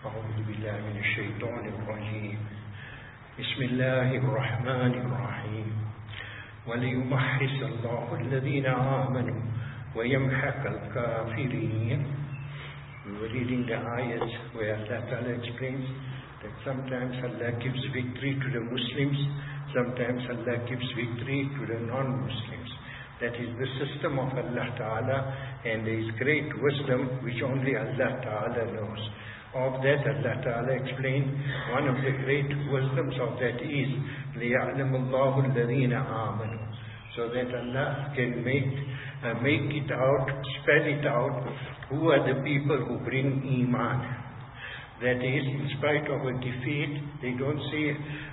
أعوذ بالله من الشيطان الرجيم بسم الله الرحمن الرحيم وليمحص الله الذين آمنوا ويمحق الكافرين. We were reading the ayat where Allah Ta'ala explains that sometimes Allah gives victory to the Muslims, sometimes Allah gives victory to the non-Muslims. That is the system of Allah Ta'ala, and there is great wisdom which only Allah Ta'ala knows. Of that Allah Ta'ala explained, one of the great wisdoms of that is لِيَعْلَمُ اللَّهُ الَّذِينَ آمَنُوا, so that Allah can make it out, spell it out, who are the people who bring Iman. That is, in spite of a defeat, they don't see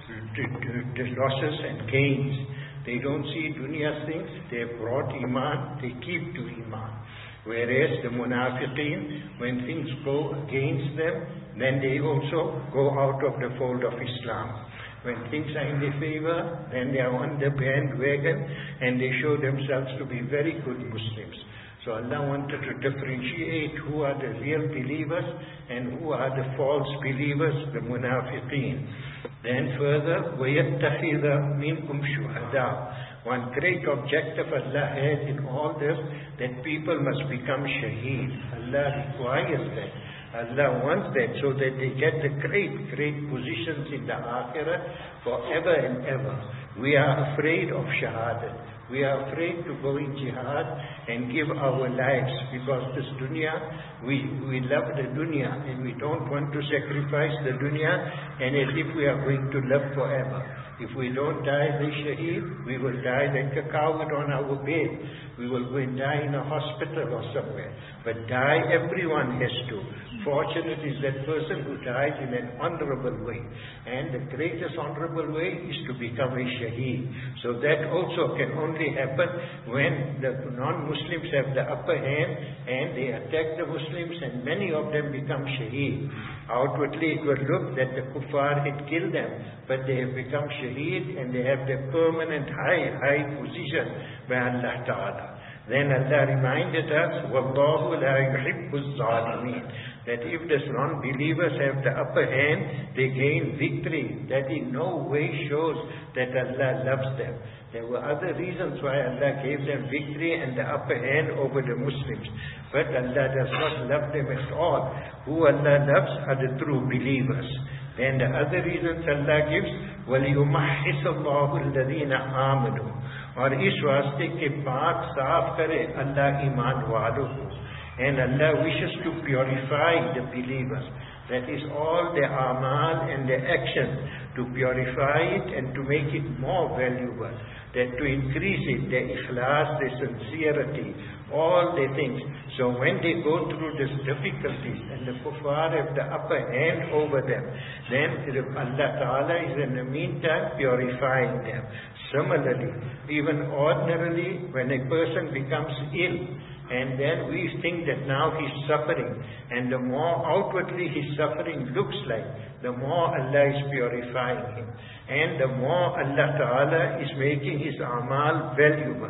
the losses and gains. They don't see dunya things. They have brought Iman, they keep to Iman. Whereas the munafiqeen, when things go against them, then they also go out of the fold of Islam. When things are in their favor, then they are on the bandwagon and they show themselves to be very good Muslims. So Allah wanted to differentiate who are the real believers and who are the false believers, the munafiqeen. Then further, وَيَتَّخِذَ مِنْكُمْ شُهَدَاءَ. One great objective Allah has in all this, that people must become shaheed. Allah requires that. Allah wants that so that they get the great positions in the akhirah forever and ever. We are afraid of shahadat. We are afraid to go in jihad and give our lives because this dunya, we love the dunya and we don't want to sacrifice the dunya and as if we are going to live forever. If we don't die the shaheed, we will die like a coward on our bed. We will go and die in a hospital or somewhere. But die, everyone has to. Fortunate is that person who dies in an honorable way. And the greatest honorable way is to become a shaheed. So that also can only happen when the non-Muslims have the upper hand and they attack the Muslims and many of them become shaheed. Outwardly it will look that the kuffar had killed them, but they have become shaheed and they have their permanent high position by Allah Ta'ala. Then Allah reminded us, وَاللَّهُ لَا يُحِبُّ الظَّالِمِينَ, that if the non-believers have the upper hand, they gain victory. That in no way shows that Allah loves them. There were other reasons why Allah gave them victory and the upper hand over the Muslims. But Allah does not love them at all. Who Allah loves are the true believers. Then the other reasons Allah gives, وَلِيُمَحِّصَ اللَّهُ الَّذِينَ آمَنُوا, और इस वास्ते के पाक साफ करे Allah ईमान वालों को. And Allah wishes to purify the believers. That is all their amal and their actions, to purify it and to make it more valuable. That to increase it, their ikhlas, their sincerity, all the things. So when they go through these difficulties and the kuffar have the upper hand over them, then Allah Ta'ala is in the meantime purifying them. Similarly, even ordinarily, when a person becomes ill, and then we think that now he's suffering, and the more outwardly his suffering looks like, the more Allah is purifying him, and the more Allah Ta'ala is making his amal valuable.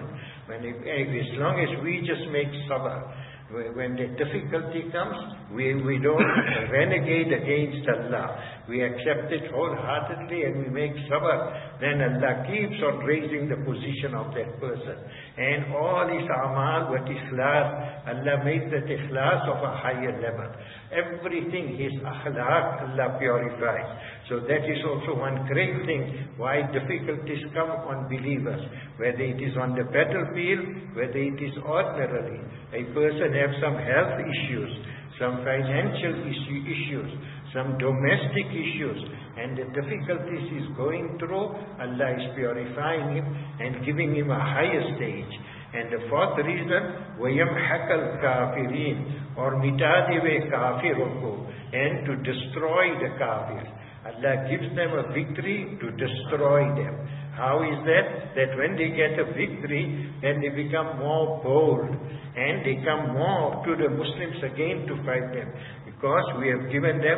As long as we just make sabr, when the difficulty comes, we don't renegade against Allah. We accept it wholeheartedly and we make sabr. Then Allah keeps on raising the position of that person. And all his amal, what ikhlas, Allah makes that ikhlas of a higher level. Everything, his akhlaq, Allah purifies. So that is also one great thing why difficulties come on believers. Whether it is on the battlefield, whether it is ordinarily. A person has some health issues, some financial issues, some domestic issues, and the difficulties he's going through, Allah is purifying him and giving him a higher stage. And the fourth reason, وَيَمْحَقَ الْكَافِرِينَ, or mita deve kafirun ko, and to destroy the kafir. Allah gives them a victory to destroy them. How is that? That when they get a victory, then they become more bold and they come more to the Muslims again to fight them. Because we have given them,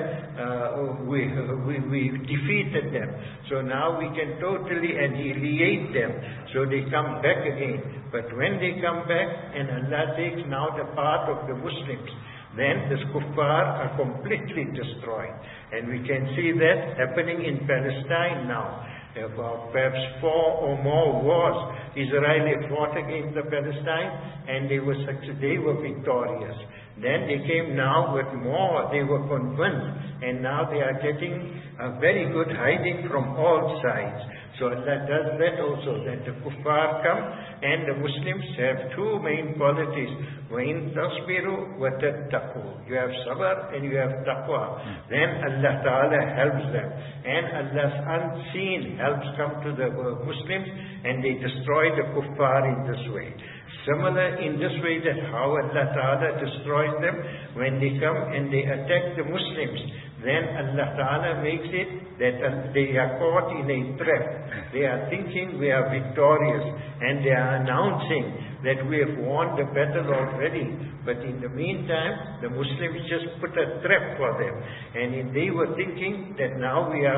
we defeated them. So now we can totally annihilate them. So they come back again. But when they come back and Allah takes now the part of the Muslims, then the kuffar are completely destroyed. And we can see that happening in Palestine now. About perhaps 4 or more wars, Israel had fought against the Palestine, and they were victorious. Then they came now with more, they were convinced, and now they are getting a very good hiding from all sides. So Allah does that also, that the kuffar come, and the Muslims have 2 main qualities. وَإِن تَصْبِرُوا وَتَتَّقُوا. You have sabr and you have taqwa. Then Allah Ta'ala helps them. And Allah's unseen helps come to the Muslims, and they destroy the kuffar in this way. Similar in this way that how Allah Ta'ala destroys them when they come and they attack the Muslims. Then Allah Ta'ala makes it that they are caught in a trap. They are thinking we are victorious, and they are announcing that we have won the battle already. But in the meantime, the Muslims just put a trap for them. And they were thinking that now we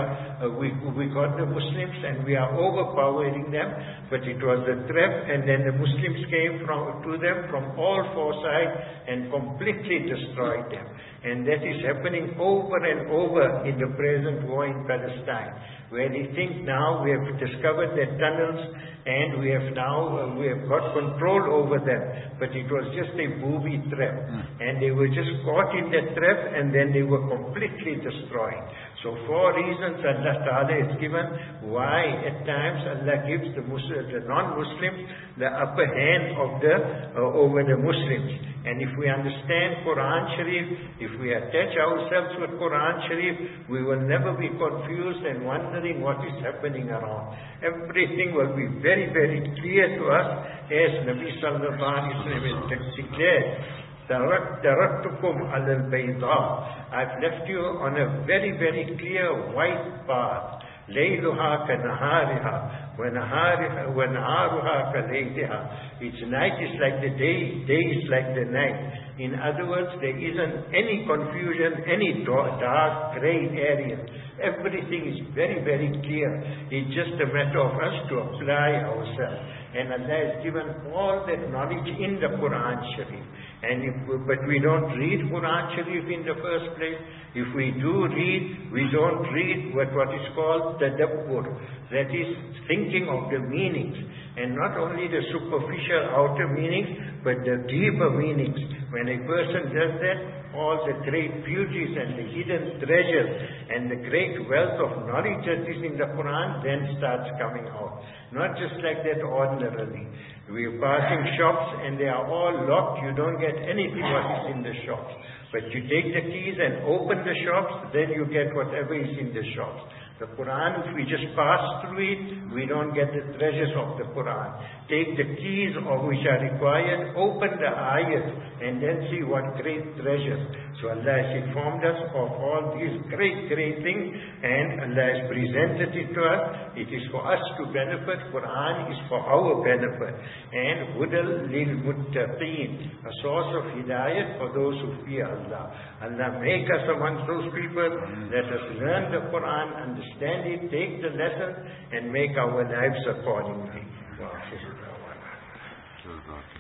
got the Muslims and we are overpowering them. But it was a trap, and then the Muslims came to them from all 4 sides and completely destroyed them. And that is happening over and over in the present war in Palestine, where they think now we have discovered their tunnels and we have got control over them. But it was just a booby trap. And they were just caught in that trap, and then they were completely destroyed. So 4 reasons Allah Ta'ala has given why at times Allah gives the non-Muslims the upper hand over the Muslims. And if we understand Quran Sharif, if we attach ourselves with Quran Sharif, we will never be confused and wondering what is happening around. Everything will be very, very clear to us, as Nabi Sallallahu Alaihi Wasallam has declared. تَرَكْتُكُمْ عَلَى الْبَيْضَاءِ. I've left you on a very, very clear white path. لَيْلُهَا كَنَهَارِهَا وَنَهَارُهَا كَلَيْلِهَا. Its night is like the day, day is like the night. In other words, there isn't any confusion, any dark, grey area. Everything is very, very clear. It's just a matter of us to apply ourselves. And Allah has given all that knowledge in the Quran Sharif. But we don't read Quran Sharif in the first place. If we do read, we don't read what is called tadabbur. That is thinking of the meanings. And not only the superficial outer meanings, but the deeper meanings. When a person does that, all the great beauties and the hidden treasures and the great wealth of knowledge that is in the Quran then starts coming out. Not just like that ordinarily. We are passing shops and they are all locked. You don't get anything what is in the shops. But you take the keys and open the shops, then you get whatever is in the shops. The Quran, if we just pass through it, we don't get the treasures of the Quran. Take the keys of which are required, open the ayat, and then see what great treasures. So Allah has informed us of all these great, great things, and Allah has presented it to us. It is for us to benefit. Quran is for our benefit. And hudal lil muttaqeen, a source of hidayat for those who fear Allah. Allah make us amongst those people. Let us learn the Quran, understand it, take the lesson, and make our lives accordingly.